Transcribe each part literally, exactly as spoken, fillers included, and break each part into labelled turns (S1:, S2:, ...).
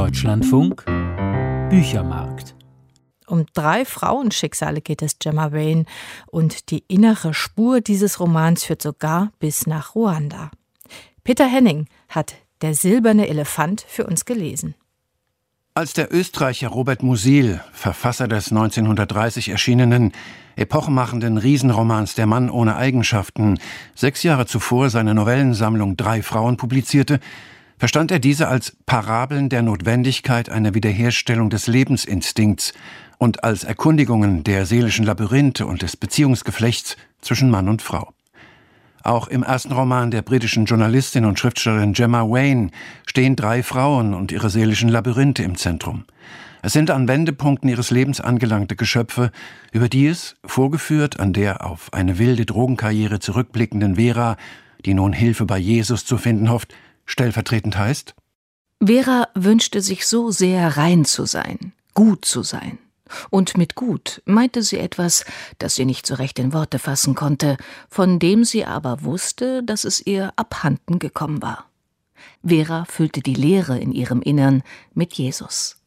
S1: Deutschlandfunk Büchermarkt.
S2: Um drei Frauenschicksale geht es Gemma Wayne und die innere Spur dieses Romans führt sogar bis nach Ruanda. Peter Henning hat Der silberne Elefant für uns gelesen.
S3: Als der Österreicher Robert Musil, Verfasser des neunzehnhundertdreißig erschienenen, epochenmachenden Riesenromans Der Mann ohne Eigenschaften, sechs Jahre zuvor seine Novellensammlung Drei Frauen publizierte, verstand er diese als Parabeln der Notwendigkeit einer Wiederherstellung des Lebensinstinkts und als Erkundigungen der seelischen Labyrinthe und des Beziehungsgeflechts zwischen Mann und Frau. Auch im ersten Roman der britischen Journalistin und Schriftstellerin Gemma Wayne stehen drei Frauen und ihre seelischen Labyrinthe im Zentrum. Es sind an Wendepunkten ihres Lebens angelangte Geschöpfe, über die es, vorgeführt an der auf eine wilde Drogenkarriere zurückblickenden Vera, die nun Hilfe bei Jesus zu finden hofft, stellvertretend heißt:
S4: Vera wünschte sich so sehr, rein zu sein, gut zu sein. Und mit gut meinte sie etwas, das sie nicht so recht in Worte fassen konnte, von dem sie aber wusste, dass es ihr abhanden gekommen war. Vera füllte die Leere in ihrem Innern mit Jesus.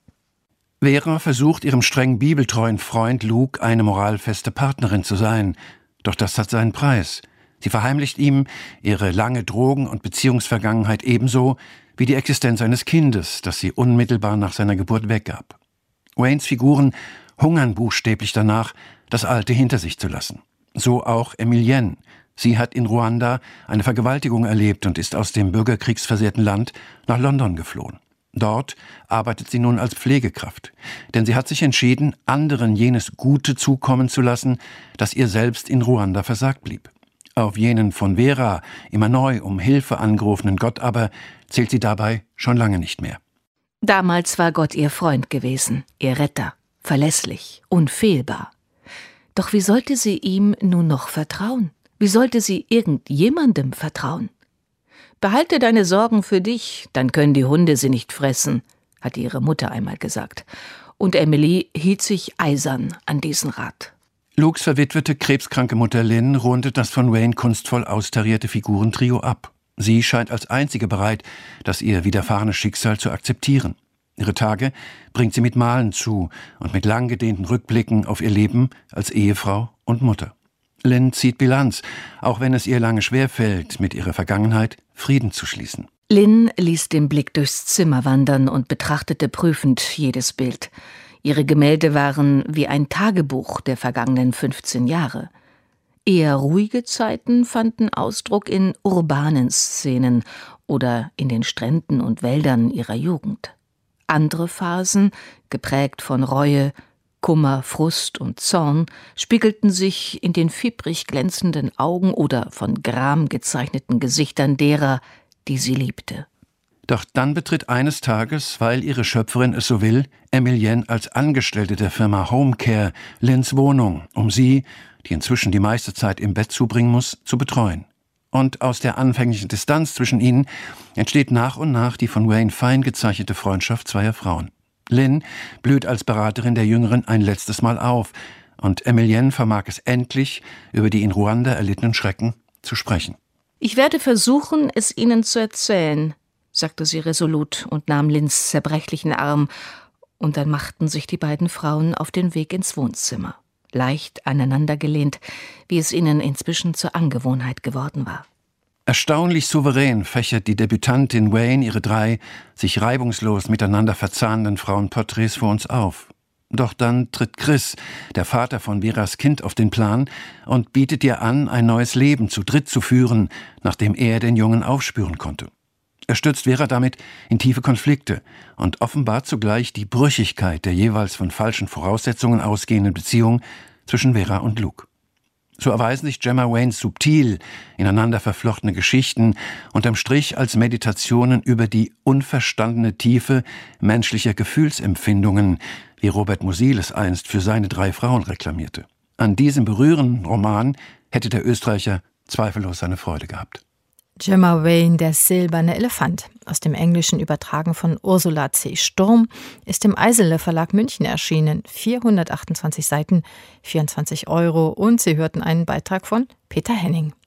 S3: Vera versucht, ihrem streng bibeltreuen Freund Luke eine moralfeste Partnerin zu sein. Doch das hat seinen Preis. Sie verheimlicht ihm ihre lange Drogen- und Beziehungsvergangenheit ebenso wie die Existenz eines Kindes, das sie unmittelbar nach seiner Geburt weggab. Waynes Figuren hungern buchstäblich danach, das Alte hinter sich zu lassen. So auch Emilienne. Sie hat in Ruanda eine Vergewaltigung erlebt und ist aus dem bürgerkriegsversehrten Land nach London geflohen. Dort arbeitet sie nun als Pflegekraft, denn sie hat sich entschieden, anderen jenes Gute zukommen zu lassen, das ihr selbst in Ruanda versagt blieb. Auf jenen von Vera immer neu um Hilfe angerufenen Gott aber zählt sie dabei schon lange nicht mehr.
S4: Damals war Gott ihr Freund gewesen, ihr Retter, verlässlich, unfehlbar. Doch wie sollte sie ihm nun noch vertrauen? Wie sollte sie irgendjemandem vertrauen? Behalte deine Sorgen für dich, dann können die Hunde sie nicht fressen, hatte ihre Mutter einmal gesagt. Und Emily hielt sich eisern an diesen Rat.
S3: Lukes verwitwete, krebskranke Mutter Lynn rundet das von Wayne kunstvoll austarierte Figurentrio ab. Sie scheint als einzige bereit, das ihr widerfahrenes Schicksal zu akzeptieren. Ihre Tage bringt sie mit Malen zu und mit lang gedehnten Rückblicken auf ihr Leben als Ehefrau und Mutter. Lynn zieht Bilanz, auch wenn es ihr lange schwerfällt, mit ihrer Vergangenheit Frieden zu schließen.
S4: Lynn ließ den Blick durchs Zimmer wandern und betrachtete prüfend jedes Bild. Ihre Gemälde waren wie ein Tagebuch der vergangenen fünfzehn Jahre. Eher ruhige Zeiten fanden Ausdruck in urbanen Szenen oder in den Stränden und Wäldern ihrer Jugend. Andere Phasen, geprägt von Reue, Kummer, Frust und Zorn, spiegelten sich in den fiebrig glänzenden Augen oder von Gram gezeichneten Gesichtern derer, die sie liebte.
S3: Doch dann betritt eines Tages, weil ihre Schöpferin es so will, Emilienne als Angestellte der Firma Homecare Lynns Wohnung, um sie, die inzwischen die meiste Zeit im Bett zubringen muss, zu betreuen. Und aus der anfänglichen Distanz zwischen ihnen entsteht nach und nach die von Wayne fein gezeichnete Freundschaft zweier Frauen. Lynn blüht als Beraterin der Jüngeren ein letztes Mal auf und Emilienne vermag es endlich, über die in Ruanda erlittenen Schrecken zu sprechen.
S4: Ich werde versuchen, es Ihnen zu erzählen, sagte sie resolut und nahm Lynns zerbrechlichen Arm, und dann machten sich die beiden Frauen auf den Weg ins Wohnzimmer, leicht aneinandergelehnt, wie es ihnen inzwischen zur Angewohnheit geworden war.
S3: Erstaunlich souverän fächert die Debütantin Wayne ihre drei sich reibungslos miteinander verzahnenden Frauenporträts vor uns auf. Doch dann tritt Chris, der Vater von Veras Kind, auf den Plan und bietet ihr an, ein neues Leben zu dritt zu führen, nachdem er den Jungen aufspüren konnte. Er stürzt Vera damit in tiefe Konflikte und offenbart zugleich die Brüchigkeit der jeweils von falschen Voraussetzungen ausgehenden Beziehung zwischen Vera und Luke. So erweisen sich Gemma Waynes subtil ineinander verflochtene Geschichten unterm Strich als Meditationen über die unverstandene Tiefe menschlicher Gefühlsempfindungen, wie Robert Musil es einst für seine drei Frauen reklamierte. An diesem berührenden Roman hätte der Österreicher zweifellos seine Freude gehabt.
S2: Gemma Wayne, Der silberne Elefant, aus dem Englischen übertragen von Ursula C. Sturm, ist im Eisele Verlag München erschienen. vierhundertachtundzwanzig Seiten, vierundzwanzig Euro, und Sie hörten einen Beitrag von Peter Henning.